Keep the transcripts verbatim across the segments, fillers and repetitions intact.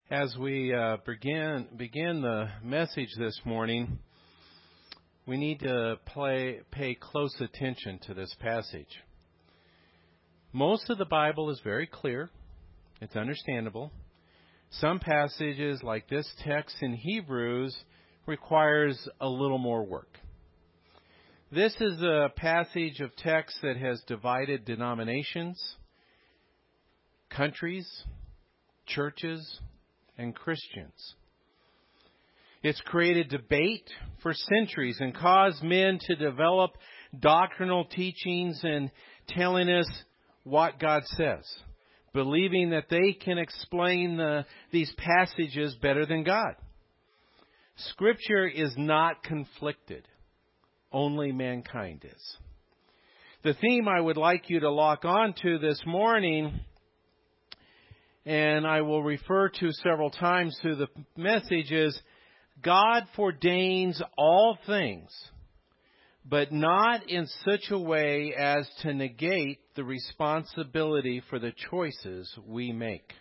As we uh, begin begin the message this morning, we need to play, pay close attention to this passage. Most of the Bible is very clear. It's understandable. Some passages, like this text in Hebrews, requires a little more work. This is a passage of text that has divided denominations, countries, churches, and Christians. It's created debate for centuries and caused men to develop doctrinal teachings and telling us what God says, believing that they can explain the, these passages better than God. Scripture is not conflicted. Only mankind is. The theme I would like you to lock on to this morning, and I will refer to several times through the message, is God ordains all things, but not in such a way as to negate the responsibility for the choices we make.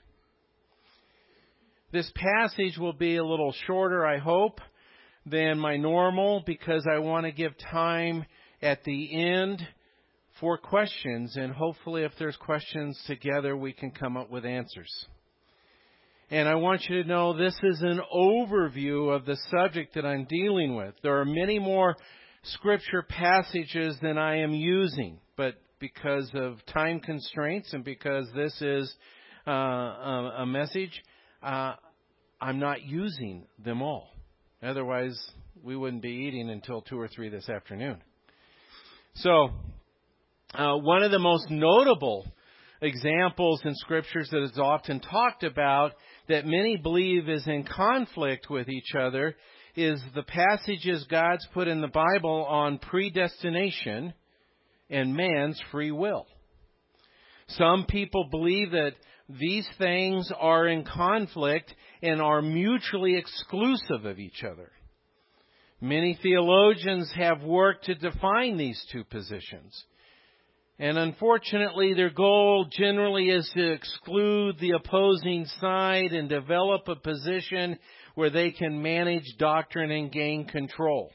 This passage will be a little shorter, I hope, than my normal, because I want to give time at the end for questions, and hopefully if there's questions together, we can come up with answers. And I want you to know this is an overview of the subject that I'm dealing with. There are many more scripture passages than I am using, but because of time constraints and because this is uh, a, a message, uh, I'm not using them all. Otherwise, we wouldn't be eating until two or three this afternoon. So, Uh, one of the most notable examples in Scriptures that is often talked about that many believe is in conflict with each other is the passages God's put in the Bible on predestination and man's free will. Some people believe that these things are in conflict and are mutually exclusive of each other. Many theologians have worked to define these two positions. And unfortunately, their goal generally is to exclude the opposing side and develop a position where they can manage doctrine and gain control.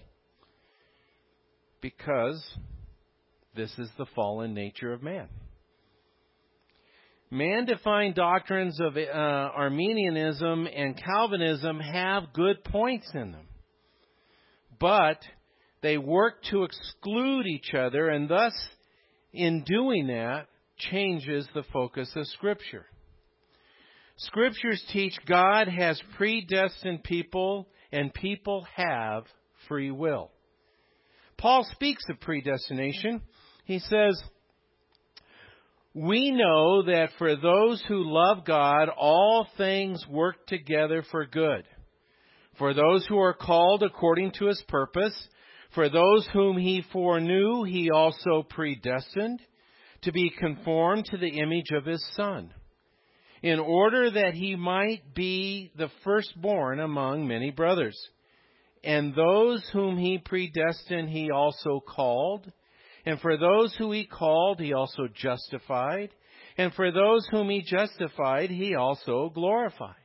Because this is the fallen nature of man. Man-defined doctrines of uh, Arminianism and Calvinism have good points in them. But they work to exclude each other, and thus in doing that, changes the focus of Scripture. Scriptures teach God has predestined people and people have free will. Paul speaks of predestination. He says, "We know that for those who love God, all things work together for good. For those who are called according to His purpose, for those whom He foreknew, He also predestined to be conformed to the image of His Son, in order that He might be the firstborn among many brothers. And those whom He predestined, He also called. And for those who He called, He also justified. And for those whom He justified, He also glorified."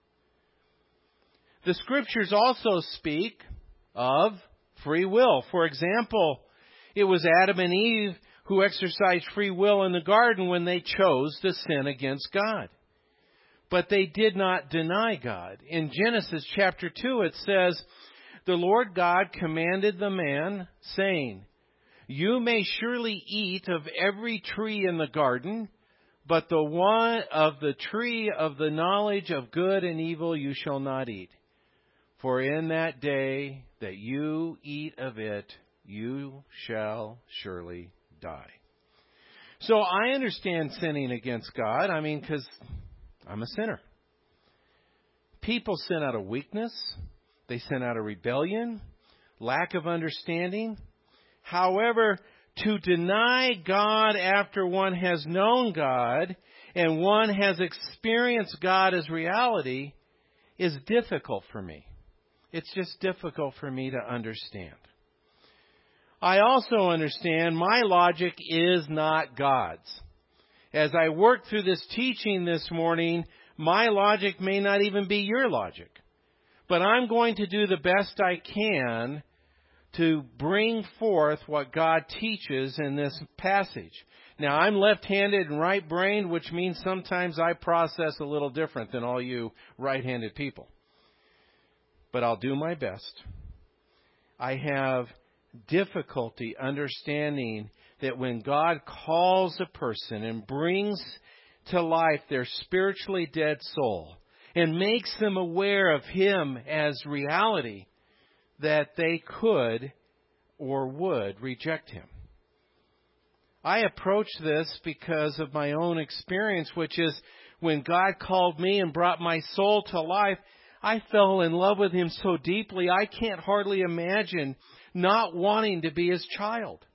The Scriptures also speak of free will. For example, it was Adam and Eve who exercised free will in the garden when they chose to sin against God. But they did not deny God. In Genesis chapter two, it says, "The Lord God commanded the man, saying, 'You may surely eat of every tree in the garden, but the one of the tree of the knowledge of good and evil you shall not eat. For in that day that you eat of it, you shall surely die.'" So I understand sinning against God. I mean, because I'm a sinner. People sin out of weakness. They sin out of rebellion, lack of understanding. However, to deny God after one has known God and one has experienced God as reality is difficult for me. It's just difficult for me to understand. I also understand my logic is not God's. As I work through this teaching this morning, My logic may not even be your logic. But I'm going to do the best I can to bring forth what God teaches in this passage. Now, I'm left-handed and right-brained, which means sometimes I process a little different than all you right-handed people. But I'll do my best. I have difficulty understanding that when God calls a person and brings to life their spiritually dead soul and makes them aware of Him as reality, that they could or would reject Him. I approach this because of my own experience, which is when God called me and brought my soul to life, I fell in love with Him so deeply, I can't hardly imagine not wanting to be His child.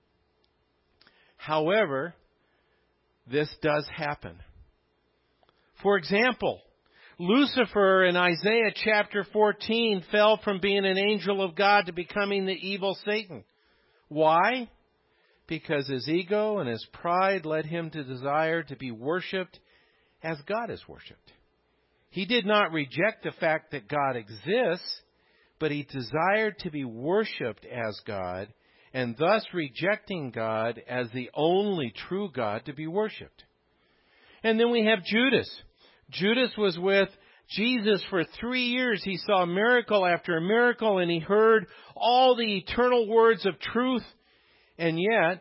However, this does happen. For example, Lucifer in Isaiah chapter fourteen fell from being an angel of God to becoming the evil Satan. Why? Because his ego and his pride led him to desire to be worshipped as God is worshipped. He did not reject the fact that God exists, but he desired to be worshipped as God, and thus rejecting God as the only true God to be worshipped. And then we have Judas. Judas was with Jesus for three years. He saw miracle after miracle, and he heard all the eternal words of truth, and yet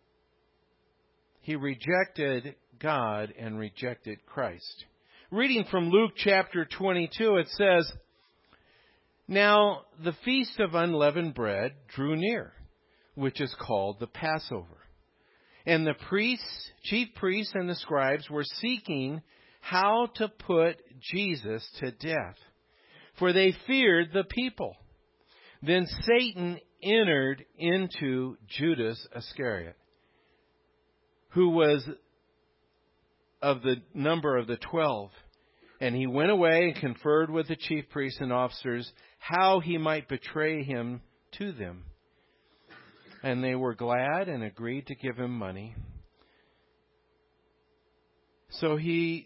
he rejected God and rejected Christ. Reading from Luke chapter twenty-two, it says, "Now the feast of unleavened bread drew near, which is called the Passover. And the priests, chief priests and the scribes were seeking how to put Jesus to death, for they feared the people. Then Satan entered into Judas Iscariot, who was of the number of the twelve. And he went away and conferred with the chief priests and officers how he might betray him to them. And they were glad and agreed to give him money. So he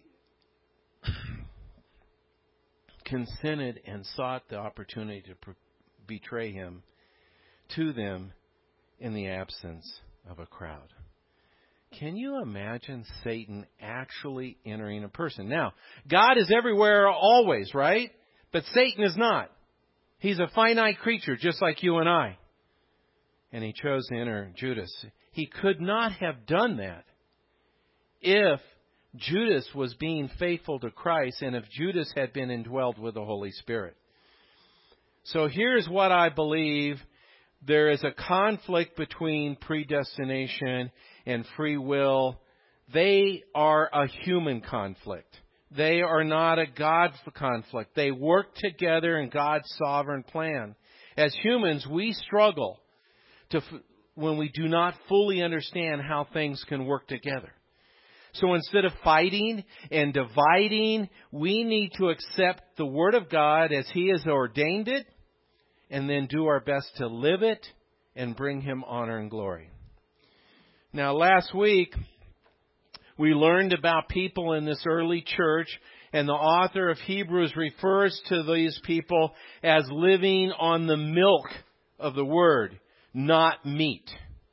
consented and sought the opportunity to pr- betray him to them in the absence of a crowd." Can you imagine Satan actually entering a person? Now, God is everywhere always, right? But Satan is not. He's a finite creature just like you and I. And he chose to enter Judas. He could not have done that if Judas was being faithful to Christ and if Judas had been indwelled with the Holy Spirit. So here's what I believe. There is a conflict between predestination and free will. They are a human conflict. They are not a God conflict. They work together in God's sovereign plan. As humans, we struggle to when we do not fully understand how things can work together. So instead of fighting and dividing, we need to accept the Word of God as He has ordained it, and then do our best to live it and bring Him honor and glory. Now, last week, we learned about people in this early church, and the author of Hebrews refers to these people as living on the milk of the Word, not meat.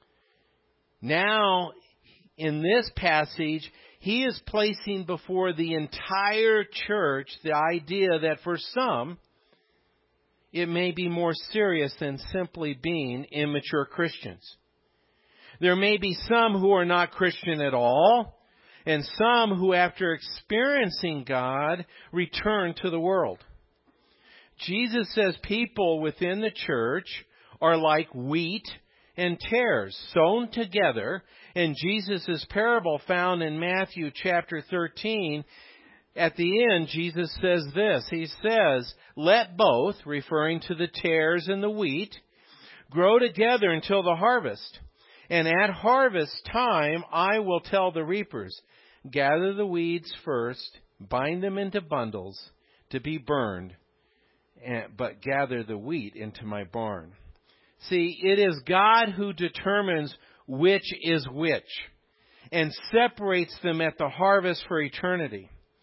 Now, in this passage, he is placing before the entire church the idea that for some, it may be more serious than simply being immature Christians. There may be some who are not Christian at all, and some who, after experiencing God, return to the world. Jesus says people within the church are like wheat and tares sown together. And Jesus' parable found in Matthew chapter thirteen, at the end, Jesus says this. He says, "Let both," referring to the tares and the wheat, "grow together until the harvest. And at harvest time, I will tell the reapers, gather the weeds first, bind them into bundles to be burned, but gather the wheat into my barn." See, it is God who determines which is which and separates them at the harvest for eternity.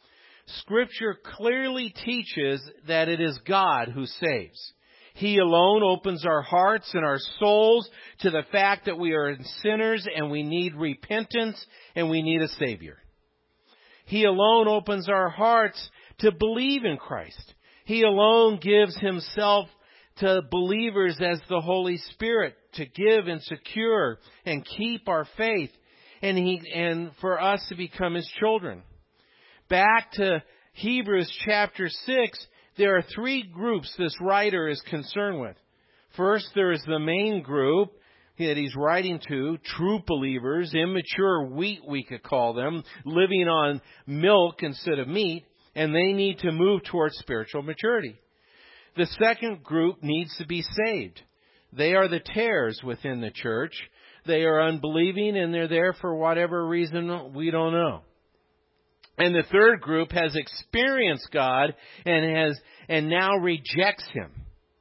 Scripture clearly teaches that it is God who saves. He alone opens our hearts and our souls to the fact that we are sinners and we need repentance and we need a Savior. He alone opens our hearts to believe in Christ. He alone gives Himself to believers as the Holy Spirit to give and secure and keep our faith, and He and for us to become His children. Back to Hebrews chapter six, there are three groups this writer is concerned with. First, there is the main group that he's writing to, true believers, immature wheat we could call them, living on milk instead of meat, and they need to move towards spiritual maturity. The second group needs to be saved. They are the tares within the church. They are unbelieving and they're there for whatever reason we don't know. And the third group has experienced God and has and now rejects Him.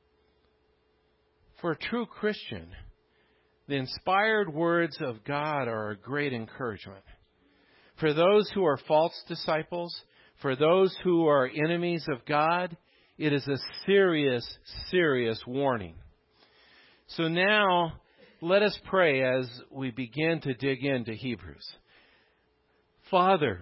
For a true Christian, the inspired words of God are a great encouragement. For those who are false disciples, for those who are enemies of God, it is a serious, serious warning. So now, let us pray as we begin to dig into Hebrews. Father,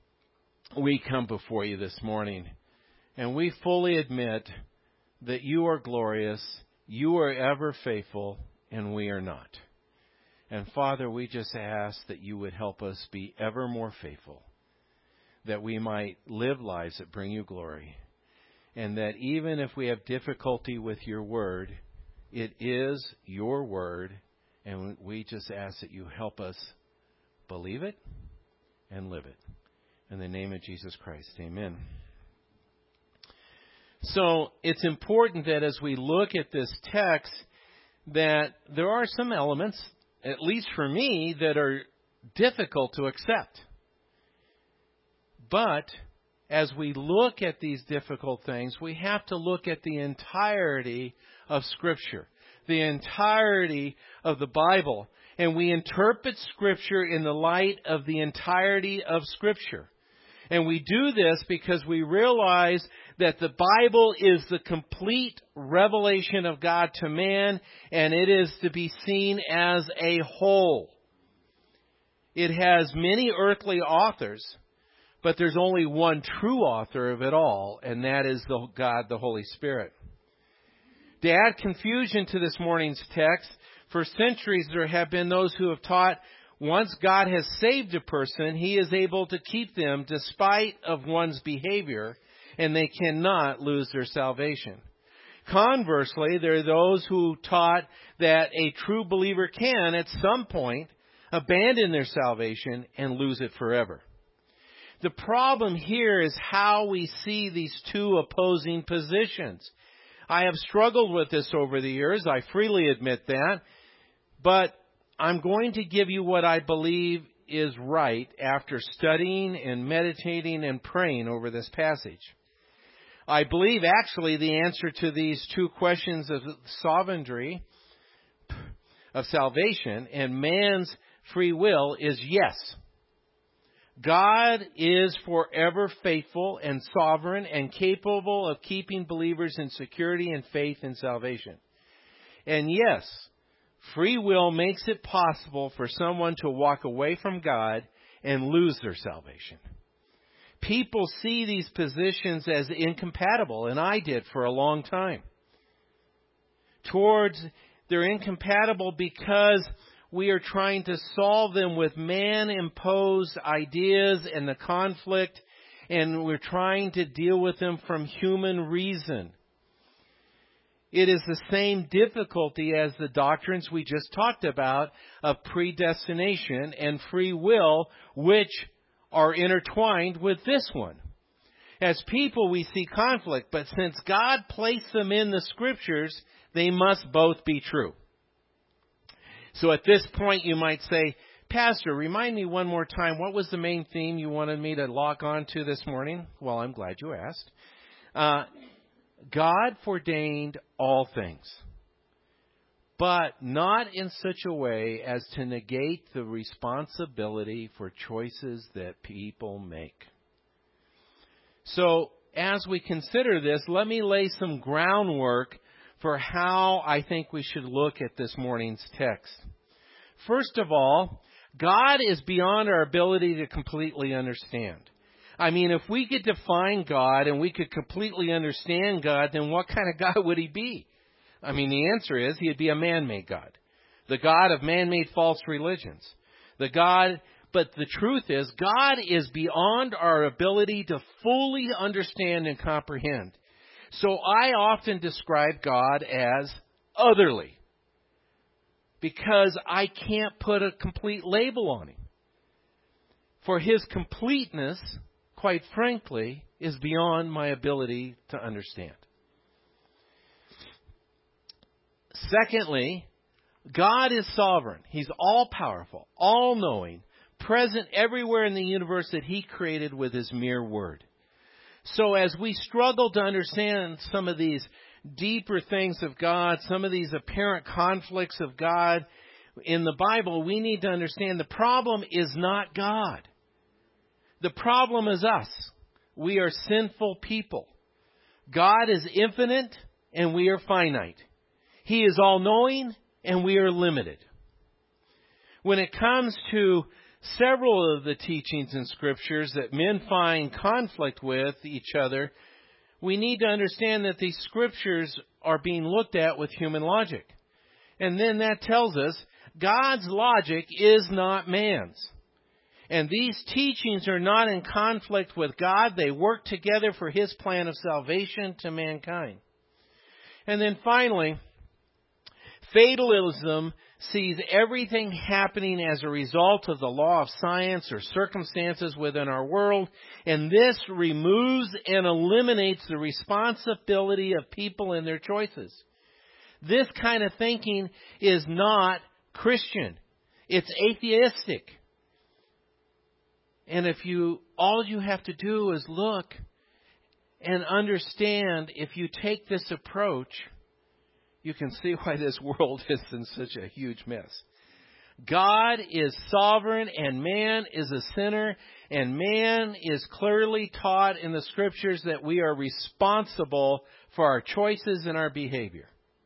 we come before You this morning, and we fully admit that You are glorious, You are ever faithful, and we are not. And Father, we just ask that You would help us be ever more faithful, that we might live lives that bring You glory, and that even if we have difficulty with Your word, it is Your word, and we just ask that You help us believe it and live it. In the name of Jesus Christ, amen. So it's important that as we look at this text, that there are some elements, at least for me, that are difficult to accept. But as we look at these difficult things, we have to look at the entirety of Scripture, the entirety of the Bible. And we interpret Scripture in the light of the entirety of Scripture. And we do this because we realize that the Bible is the complete revelation of God to man, and it is to be seen as a whole. It has many earthly authors, but there's only one true author of it all, and that is the God, the Holy Spirit. To add confusion to this morning's text, for centuries there have been those who have taught once God has saved a person, He is able to keep them despite of one's behavior, and they cannot lose their salvation. Conversely, there are those who taught that a true believer can, at some point, abandon their salvation and lose it forever. The problem here is how we see these two opposing positions. I have struggled with this over the years, I freely admit that, but I'm going to give you what I believe is right after studying and meditating and praying over this passage. I believe actually the answer to these two questions of sovereignty, of salvation, and man's free will is yes. God is forever faithful and sovereign and capable of keeping believers in security and faith in salvation. And yes, free will makes it possible for someone to walk away from God and lose their salvation. People see these positions as incompatible, and I did for a long time. Towards, they're incompatible because we are trying to solve them with man-imposed ideas and the conflict, and we're trying to deal with them from human reason. It is the same difficulty as the doctrines we just talked about of predestination and free will, which are intertwined with this one. As people, we see conflict, but since God placed them in the Scriptures, they must both be true. So at this point, you might say, Pastor, remind me one more time, what was the main theme you wanted me to lock on to this morning? Well, I'm glad you asked. Uh, God ordained all things, but not in such a way as to negate the responsibility for choices that people make. So as we consider this, let me lay some groundwork for how I think we should look at this morning's text. First of all, God is beyond our ability to completely understand. I mean, if we could define God and we could completely understand God, then what kind of God would He be? I mean, the answer is He'd be a man-made God. The God of man-made false religions. The God, but the truth is, God is beyond our ability to fully understand and comprehend. So I often describe God as otherly, because I can't put a complete label on Him. For His completeness, quite frankly, is beyond my ability to understand. Secondly, God is sovereign. He's all-powerful, all-knowing, present everywhere in the universe that He created with His mere word. So as we struggle to understand some of these deeper things of God, some of these apparent conflicts of God in the Bible, we need to understand the problem is not God. The problem is us. We are sinful people. God is infinite and we are finite. He is all-knowing and we are limited. When it comes to several of the teachings in Scriptures that men find conflict with each other, we need to understand that these Scriptures are being looked at with human logic. And then that tells us God's logic is not man's. And these teachings are not in conflict with God. They work together for His plan of salvation to mankind. And then finally, fatalism sees everything happening as a result of the law of science or circumstances within our world, and this removes and eliminates the responsibility of people in their choices. This kind of thinking is not Christian. It's atheistic. And if you, all you have to do is look and understand, if you take this approach, you can see why this world is in such a huge mess. God is sovereign and man is a sinner, and man is clearly taught in the Scriptures that we are responsible for our choices and our behavior.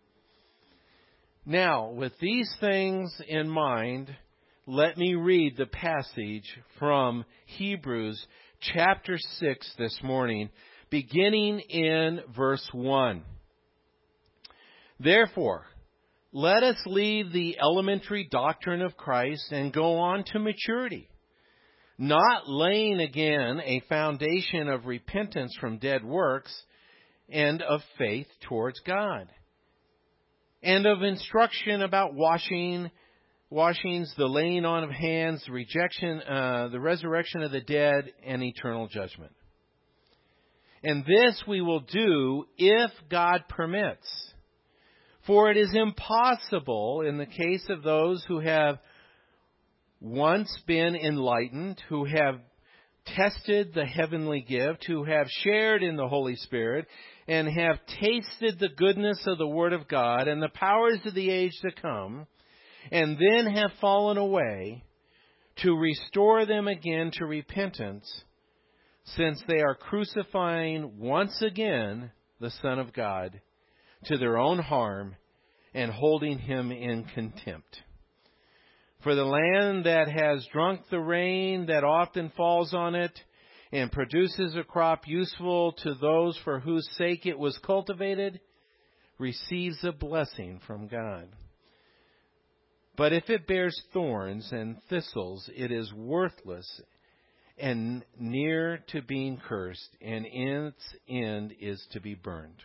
Now, with these things in mind, let me read the passage from Hebrews chapter six this morning, beginning in verse one. Therefore, let us leave the elementary doctrine of Christ and go on to maturity, not laying again a foundation of repentance from dead works and of faith towards God, and of instruction about washing, washings, the laying on of hands, the rejection, uh, the resurrection of the dead, and eternal judgment. And this we will do if God permits. For it is impossible in the case of those who have once been enlightened, who have tested the heavenly gift, who have shared in the Holy Spirit, and have tasted the goodness of the Word of God and the powers of the age to come, and then have fallen away, to restore them again to repentance, since they are crucifying once again the Son of God to their own harm and holding Him in contempt. For the land that has drunk the rain that often falls on it and produces a crop useful to those for whose sake it was cultivated, receives a blessing from God. But if it bears thorns and thistles, it is worthless and near to being cursed, and its end is to be burned.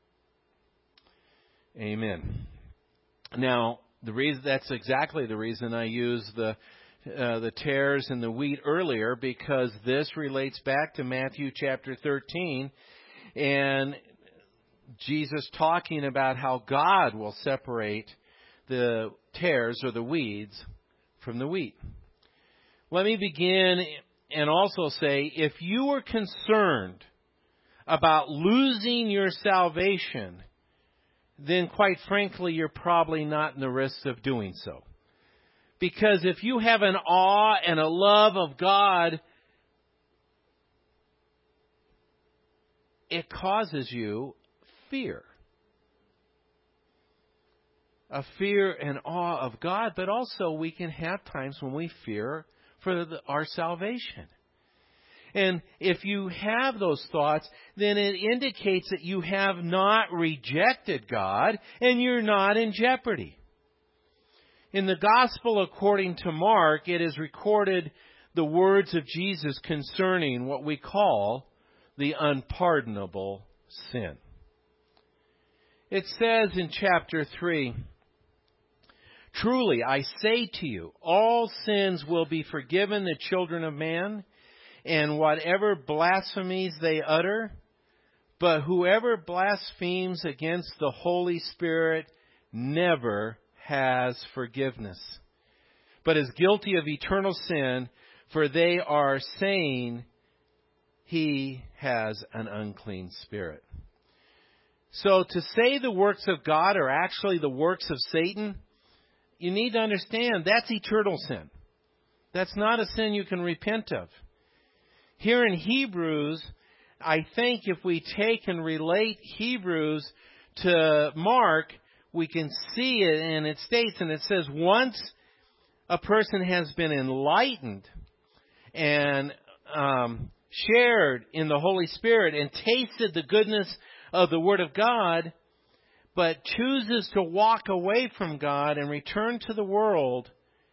Amen. Now, the reason that's exactly the reason I used the uh, the tares and the wheat earlier, because this relates back to Matthew chapter thirteen, and Jesus talking about how God will separate the tares or the weeds from the wheat. Let me begin and also say, if you are concerned about losing your salvation, then quite frankly, you're probably not in the risk of doing so. Because if you have an awe and a love of God it causes you fear. A fear and awe of God, but also we can have times when we fear for the, our salvation. And if you have those thoughts, then it indicates that you have not rejected God and you're not in jeopardy. In the Gospel according to Mark, it is recorded the words of Jesus concerning what we call the unpardonable sin. It says in chapter three, "Truly, I say to you, all sins will be forgiven the children of man, and whatever blasphemies they utter. But whoever blasphemes against the Holy Spirit never has forgiveness, but is guilty of eternal sin, for they are saying he has an unclean spirit." So to say the works of God are actually the works of Satan, you need to understand that's eternal sin. That's not a sin you can repent of. Here in Hebrews, I think if we take and relate Hebrews to Mark, we can see it, and it states, and it says, once a person has been enlightened and um, shared in the Holy Spirit and tasted the goodness of the Word of God, but chooses to walk away from God and return to the world,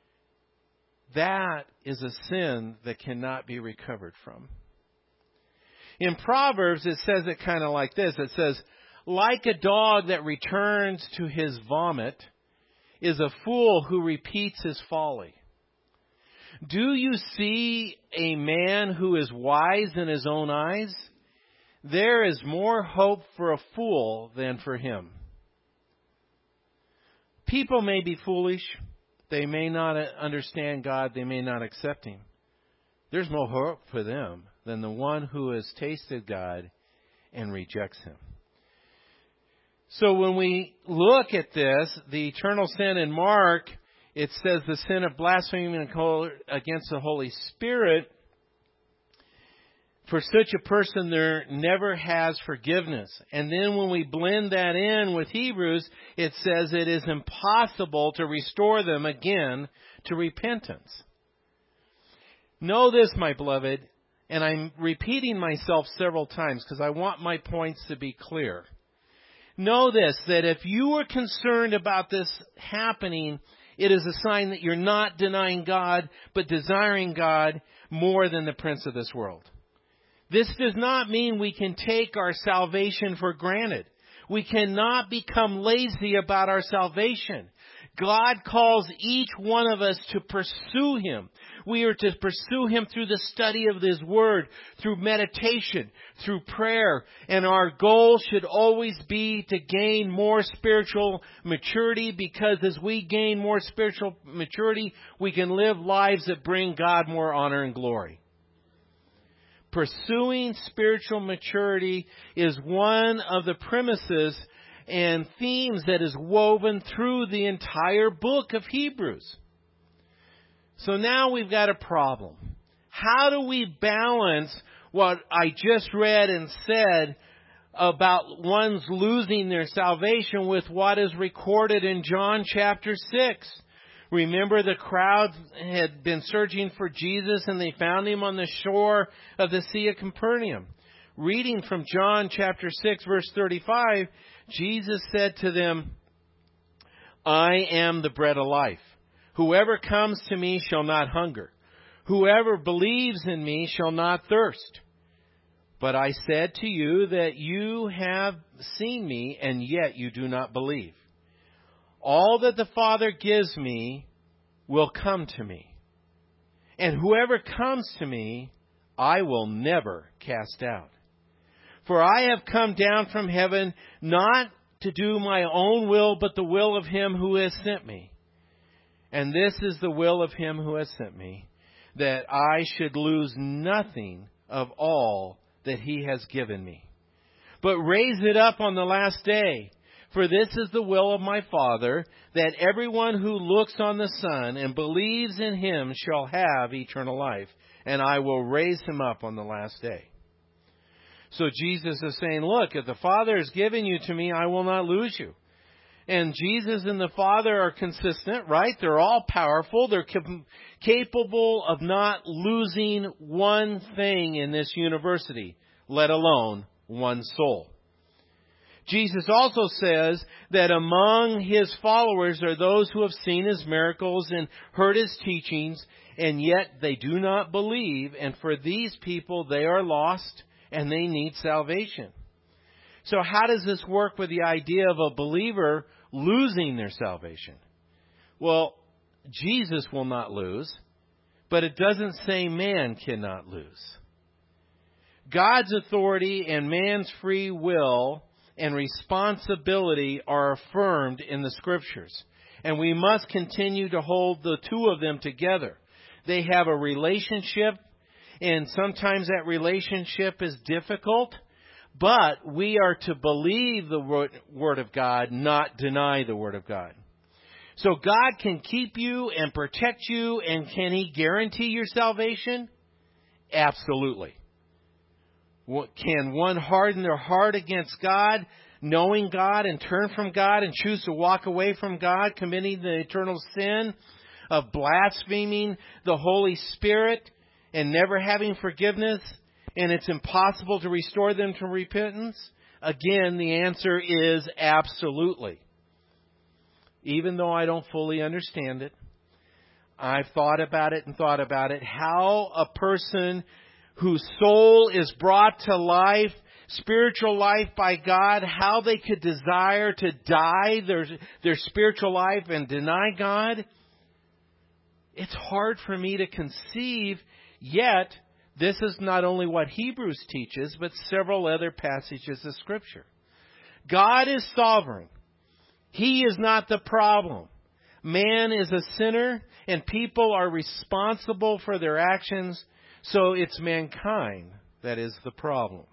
that is a sin that cannot be recovered from. In Proverbs, it says it kind of like this. It says, "Like a dog that returns to his vomit is a fool who repeats his folly. Do you see a man who is wise in his own eyes? There is more hope for a fool than for him." People may be foolish. They may not understand God. They may not accept Him. There's more hope for them than the one who has tasted God and rejects Him. So when we look at this, the eternal sin in Mark, it says the sin of blaspheming against the Holy Spirit. For such a person, there never has forgiveness. And then when we blend that in with Hebrews, it says it is impossible to restore them again to repentance. Know this, my beloved, and I'm repeating myself several times because I want my points to be clear. Know this, that if you are concerned about this happening, it is a sign that you're not denying God, but desiring God more than the prince of this world. This does not mean we can take our salvation for granted. We cannot become lazy about our salvation. God calls each one of us to pursue Him. We are to pursue Him through the study of His Word, through meditation, through prayer. And our goal should always be to gain more spiritual maturity, because as we gain more spiritual maturity, we can live lives that bring God more honor and glory. Pursuing spiritual maturity is one of the premises and themes that is woven through the entire book of Hebrews. So now we've got a problem. How do we balance what I just read and said about one's losing their salvation with what is recorded in John chapter six? Remember, the crowd had been searching for Jesus and they found Him on the shore of the Sea of Capernaum. Reading from John chapter six, verse thirty-five, Jesus said to them, "I am the bread of life. Whoever comes to me shall not hunger. Whoever believes in me shall not thirst. But I said to you that you have seen me, and yet you do not believe. All that the Father gives me will come to me. And whoever comes to me, I will never cast out. For I have come down from heaven not to do my own will, but the will of Him who has sent me. And this is the will of Him who has sent me, that I should lose nothing of all that He has given me, but raise it up on the last day. For this is the will of my Father, that everyone who looks on the Son and believes in Him shall have eternal life, and I will raise him up on the last day." So Jesus is saying, look, if the Father has given you to me, I will not lose you. And Jesus and the Father are consistent, right? They're all powerful. They're cap- capable of not losing one thing in this university, let alone one soul. Jesus also says that among His followers are those who have seen His miracles and heard His teachings, and yet they do not believe. And for these people, they are lost and they need salvation. So how does this work with the idea of a believer losing their salvation? Well, Jesus will not lose, but it doesn't say man cannot lose. God's authority and man's free will and responsibility are affirmed in the Scriptures, and we must continue to hold the two of them together. They have a relationship, and sometimes that relationship is difficult. But we are to believe the Word of God, not deny the Word of God. So God can keep you and protect you, and can He guarantee your salvation? Absolutely. Can one harden their heart against God, knowing God, and turn from God and choose to walk away from God, committing the eternal sin of blaspheming the Holy Spirit and never having forgiveness? And it's impossible to restore them to repentance? Again, the answer is absolutely. Even though I don't fully understand it, I've thought about it and thought about it. How a person whose soul is brought to life, spiritual life by God, how they could desire to die their, their spiritual life and deny God. It's hard for me to conceive, yet this is not only what Hebrews teaches, but several other passages of Scripture. God is sovereign. He is not the problem. Man is a sinner, and people are responsible for their actions, so it's mankind that is the problem.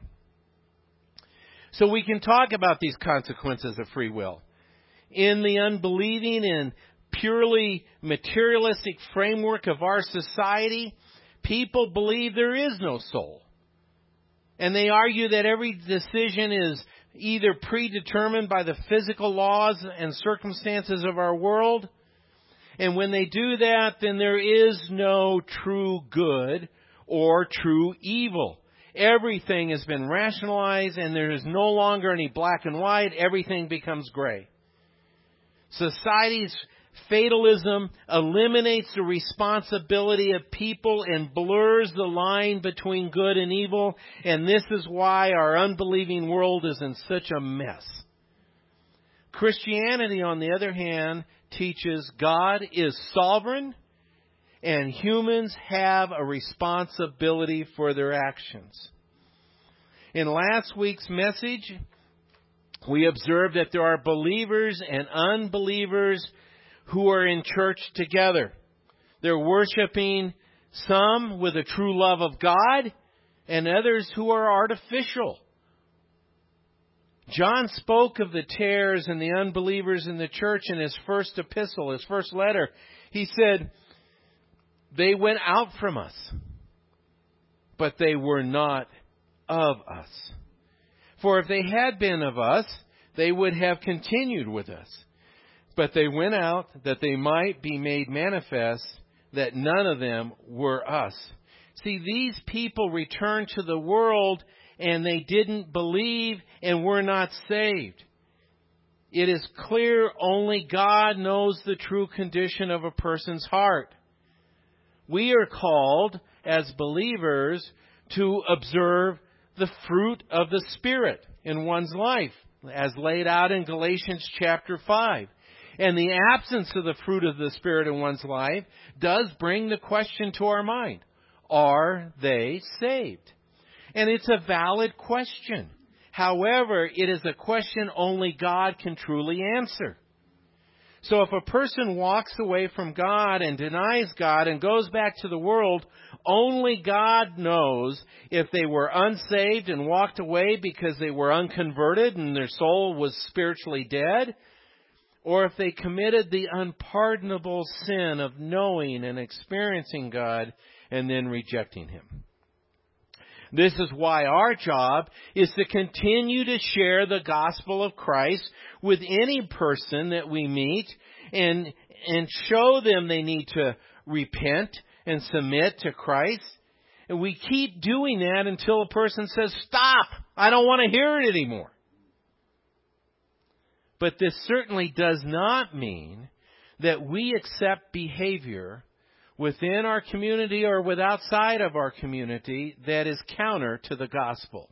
So we can talk about these consequences of free will. In the unbelieving and purely materialistic framework of our society, people believe there is no soul. And they argue that every decision is either predetermined by the physical laws and circumstances of our world. And when they do that, then there is no true good or true evil. Everything has been rationalized, and there is no longer any black and white. Everything becomes gray. Society's fatalism eliminates the responsibility of people and blurs the line between good and evil, and this is why our unbelieving world is in such a mess. Christianity, on the other hand, teaches God is sovereign and humans have a responsibility for their actions. In last week's message, we observed that there are believers and unbelievers who are in church together. They're worshiping, some with a true love of God, and others who are artificial. John spoke of the tares and the unbelievers in the church in his first epistle, his first letter. He said, they went out from us, but they were not of us. For if they had been of us, they would have continued with us. But they went out that they might be made manifest that none of them were us. See, these people returned to the world and they didn't believe and were not saved. It is clear only God knows the true condition of a person's heart. We are called as believers to observe the fruit of the Spirit in one's life, as laid out in Galatians chapter five. And the absence of the fruit of the Spirit in one's life does bring the question to our mind, are they saved? And it's a valid question. However, it is a question only God can truly answer. So if a person walks away from God and denies God and goes back to the world, only God knows if they were unsaved and walked away because they were unconverted and their soul was spiritually dead, or if they committed the unpardonable sin of knowing and experiencing God and then rejecting Him. This is why our job is to continue to share the gospel of Christ with any person that we meet and, and show them they need to repent and submit to Christ. And we keep doing that until a person says, stop, I don't want to hear it anymore. But this certainly does not mean that we accept behavior within our community or with outside of our community that is counter to the gospel.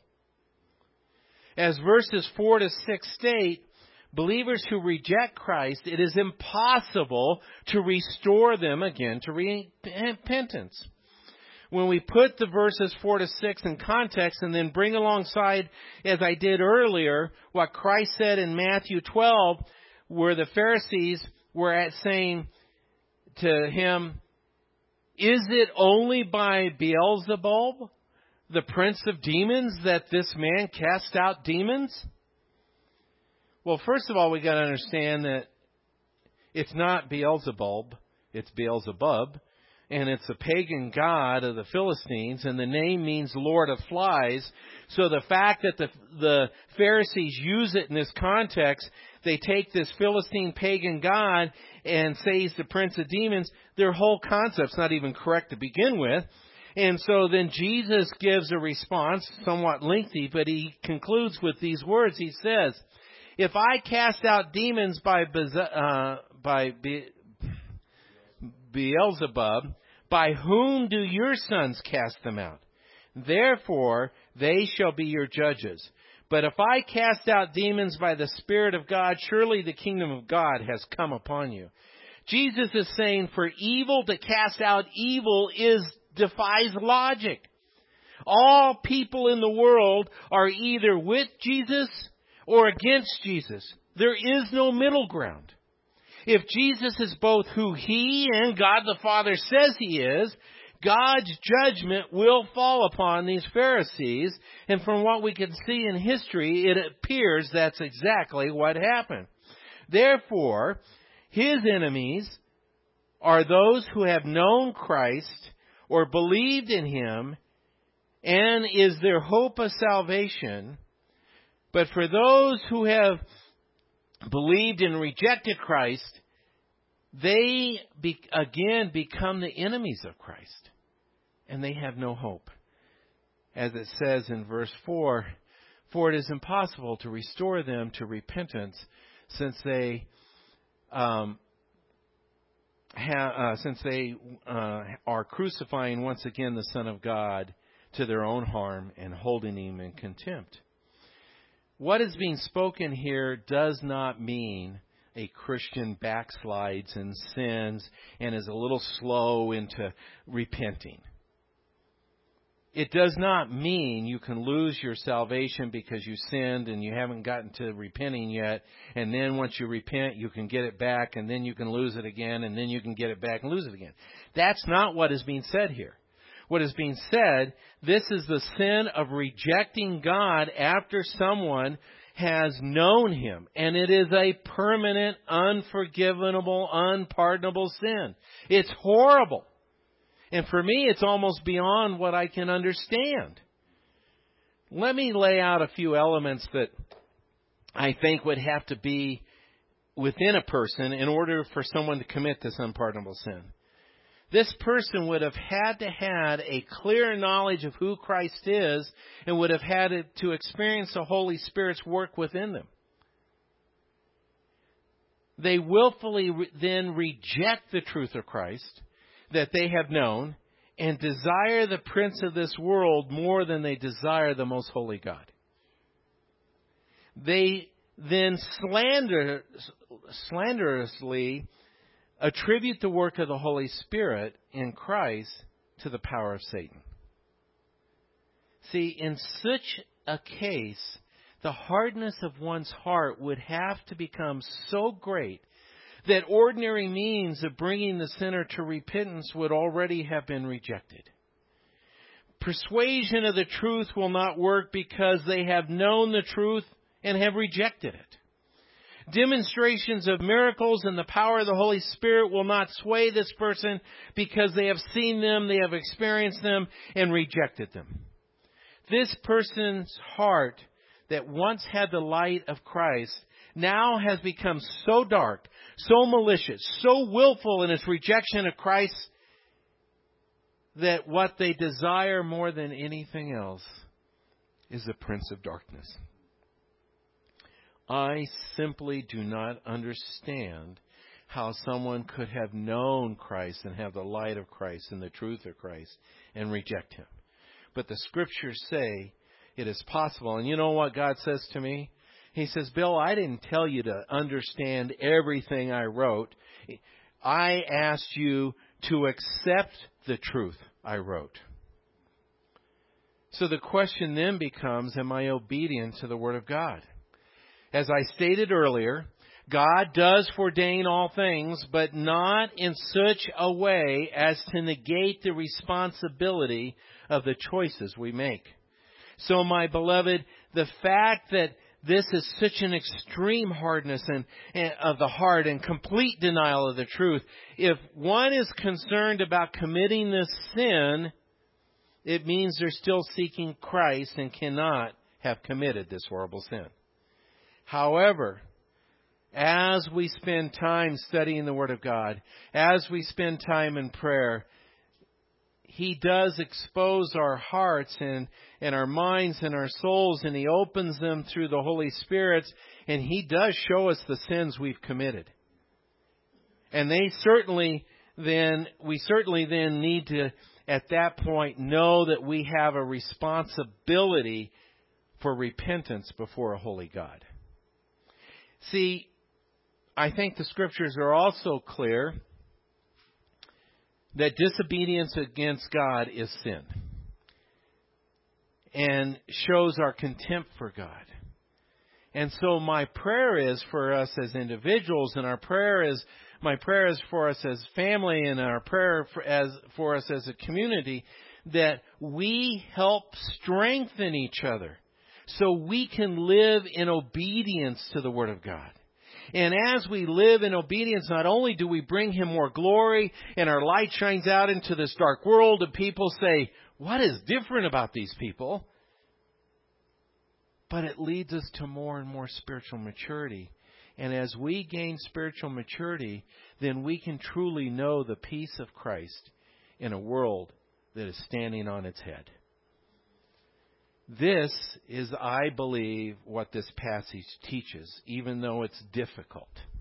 As verses four to six state, believers who reject Christ, it is impossible to restore them again to repentance. When we put the verses four to six in context and then bring alongside, as I did earlier, what Christ said in Matthew twelve, where the Pharisees were at saying to him, is it only by Beelzebub, the prince of demons, that this man casts out demons? Well, first of all, we got to understand that it's not Beelzebub, it's Beelzebub, and it's a pagan god of the Philistines, and the name means Lord of Flies. So the fact that the the Pharisees use it in this context, they take this Philistine pagan god and say he's the prince of demons, their whole concept's not even correct to begin with. And so then Jesus gives a response, somewhat lengthy, but he concludes with these words. He says, if I cast out demons by, uh, by Be- Beelzebub, by whom do your sons cast them out? Therefore, they shall be your judges. But if I cast out demons by the Spirit of God, surely the kingdom of God has come upon you. Jesus is saying for evil to cast out evil is defies logic. All people in the world are either with Jesus or against Jesus. There is no middle ground. If Jesus is both who He and God the Father says He is, God's judgment will fall upon these Pharisees. And from what we can see in history, it appears that's exactly what happened. Therefore, His enemies are those who have known Christ or believed in Him and is their hope of salvation. But for those who have believed and rejected Christ, they be, again become the enemies of Christ, and they have no hope. As it says in verse four, for it is impossible to restore them to repentance, since they um, ha, uh, since they uh, are crucifying once again the Son of God to their own harm and holding Him in contempt. What is being spoken here does not mean a Christian backslides and sins and is a little slow into repenting. It does not mean you can lose your salvation because you sinned and you haven't gotten to repenting yet, and then once you repent you can get it back, and then you can lose it again, and then you can get it back and lose it again. That's not what is being said here. What is being said, this is the sin of rejecting God after someone has known Him. And it is a permanent, unforgivable, unpardonable sin. It's horrible. And for me, it's almost beyond what I can understand. Let me lay out a few elements that I think would have to be within a person in order for someone to commit this unpardonable sin. This person would have had to have a clear knowledge of who Christ is and would have had to experience the Holy Spirit's work within them. They willfully re- then reject the truth of Christ that they have known and desire the prince of this world more than they desire the most holy God. They then slander, slanderously attribute the work of the Holy Spirit in Christ to the power of Satan. See, in such a case, the hardness of one's heart would have to become so great that ordinary means of bringing the sinner to repentance would already have been rejected. Persuasion of the truth will not work because they have known the truth and have rejected it. Demonstrations of miracles and the power of the Holy Spirit will not sway this person because they have seen them, they have experienced them, and rejected them. this person's heart that once had the light of Christ now has become so dark, so malicious, so willful in its rejection of Christ that what they desire more than anything else is the prince of darkness. I simply do not understand how someone could have known Christ and have the light of Christ and the truth of Christ and reject Him. But the Scriptures say it is possible. And you know what God says to me? He says, Bill, I didn't tell you to understand everything I wrote. I asked you to accept the truth I wrote. So the question then becomes, am I obedient to the Word of God? As I stated earlier, God does foreordain all things, but not in such a way as to negate the responsibility of the choices we make. So, my beloved, the fact that this is such an extreme hardness and, and of the heart and complete denial of the truth, if one is concerned about committing this sin, it means they're still seeking Christ and cannot have committed this horrible sin. However, as we spend time studying the Word of God, as we spend time in prayer, He does expose our hearts and, and our minds and our souls, and He opens them through the Holy Spirit, and He does show us the sins we've committed. And they certainly then, we certainly then need to, at that point, know that we have a responsibility for repentance before a holy God. See, I think the Scriptures are also clear that disobedience against God is sin and shows our contempt for God. And so my prayer is for us as individuals, and our prayer is my prayer is for us as family, and our prayer for, as for us as a community, that we help strengthen each other so we can live in obedience to the Word of God. And as we live in obedience, not only do we bring Him more glory and our light shines out into this dark world and people say, what is different about these people? But it leads us to more and more spiritual maturity. And as we gain spiritual maturity, then we can truly know the peace of Christ in a world that is standing on its head. This is, I believe, what this passage teaches, even though it's difficult.